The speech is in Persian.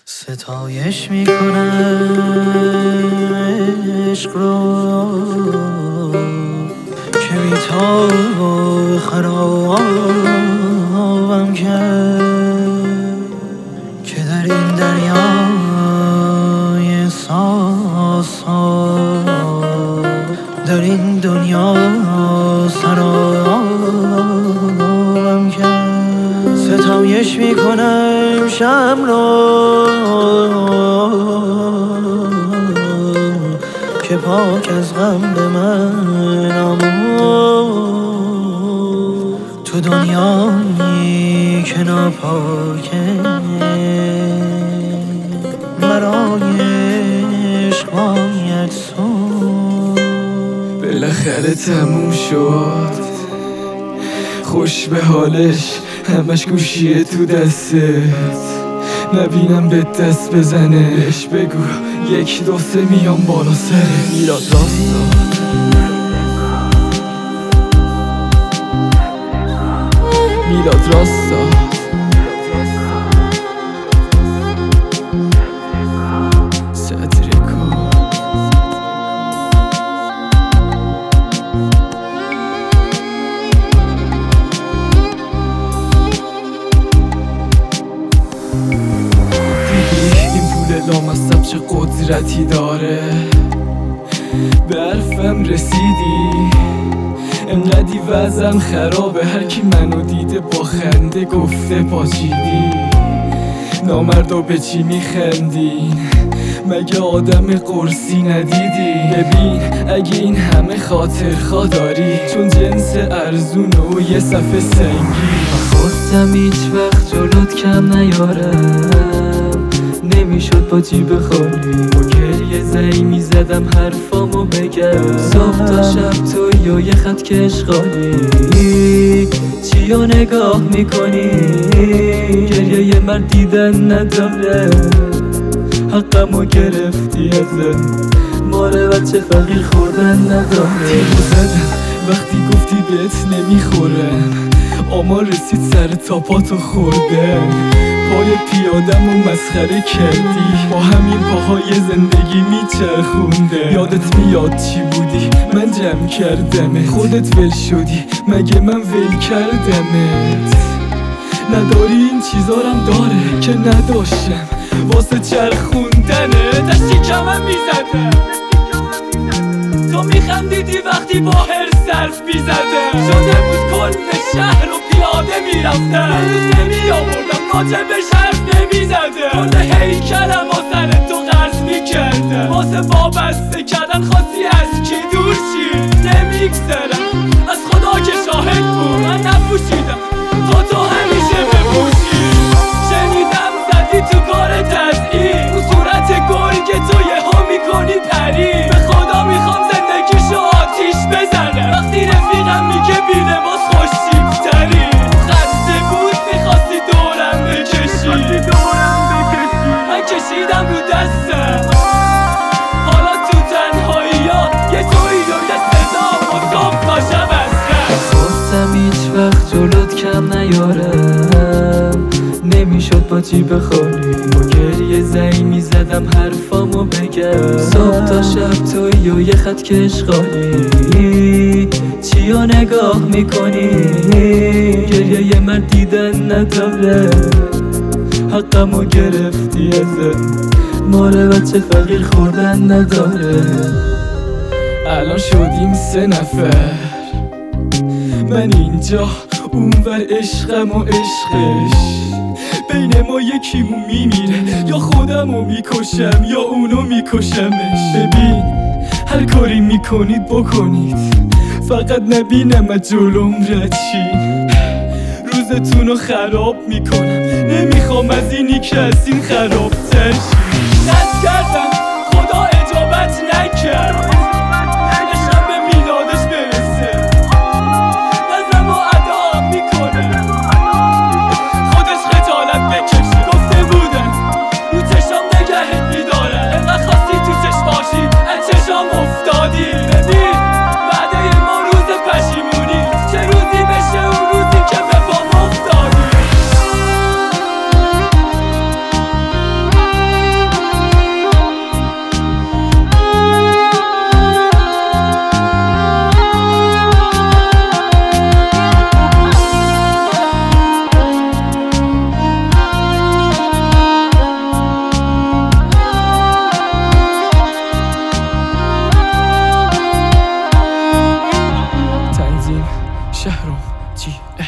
ستایش میکنم عشق رو که بی تو خرابم کرد، که در این دریای احساسات در این دنیا سرابم کرد. ستایش میکنم شب رو که پاک از غم به من آمد، تو دنیایی که ناپاکه برای عشق باید سود. بالاخره تموم شد، خوش به حالش، همش گوشیه تو دستت، نبینم به دست بزنش. بگو 1 2 3 میام بالا سرت. میلاد راستا میلاد راستا لامصب چه قدرتی داره، به حرفم رسیدی انقدی وضعم خرابه، هر کی منو دیده با خنده گفته پاچیدی. نامردا به چی میخندین؟ مگه آدم قرصی ندیدی؟ ببین اگه این همه خاطر خواه داری، چون جنس ارزون و یه صفحه سنگی. خواستم هیچ وقت جلوت کم نیارم، نمیشد با جیب خالی با گریه زنگ میزدم حرفامو بگم. صبح تا شب توی و یه خط کشغالی، چی رو نگاه میکنی؟ گریه یه مرد دیدن نداره، حقمو گرفتی ازم، ماره بچه فقیر خوردن نداره. تیمو زدم وقتی گفتی بهت نمیخورم، آما رسید سر تاپاتو خوردم. پای پیادم و مسخره کردی، با همین پاهای زندگی میچرخونده. یادت میاد چی بودی؟ من جمع کردمت، خودت ول شدی مگه من ول کردمت؟ نداری این چیزارم داره که نداشتم، واسه چرخوندنه دستی کمم میزدم. تو میخندیدی وقتی با هر صرف میزدم، شده بود کل شهر و پیاده میرفتم. یه روز نمیآوردم راجبش حرف نمیزدم، کل هیکلم با سر تو قرض میکردم. واسه وابسته کردن خواستی از کی دور شی؟ نمیگذرم از خدا که شاهد بود، من نپوشیدم تو همیشه بپوشی. شنیدم زدی تو کار تزیین، رو صورت گرگ تو یهو میکنی پری. به خدا میخوام زندگیشو آتیش بزنم، وقتی رفیقم میگه بی لباس خوش‌تیپ‌تری. خسته بود میخواستی دورم بکشی، من کشیدم رو دستم. حالا تو تنهاییات یه تویی و یه صدا و صبح تا شب از خست. خواستم هیچ وقت جلوت کم نیارم، نمیشد با جیب خالی با گریه زنگ میزدم حرفامو بگم. صبح تا شب توی و یه خط کشغالی، چی رو نگاه میکنی؟ گریه یه مرد دیدن نداره، حقمو گرفتی ازم، ماره بچه فقیر خوردن نداره. الان شدیم 3 نفر، من اینجا اونور عشقم و عشقش. بین ما یکیمون میمیره، یا خودمو میکشم یا اونو میکشمش. ببین هر کاری میکنید بکنید، فقط نبینم از جلوم رد شین. روزتونو خراب میکنم، نمیخوام از اینی که از این خراب تر شین. دست کردم خدا اجابت نکرد، عشقم به میلادش برسه. ازم و ادا میکنه، خودش خجالت بکشه. گفته بودن رو چشام نگهت میدارن، انقدر خواستی تو چشم باشی از چشام افتادی. ببین بعد ما روز پشیمونی، چه روزی بشه اون روزی که به پام افتادی. شهرام چی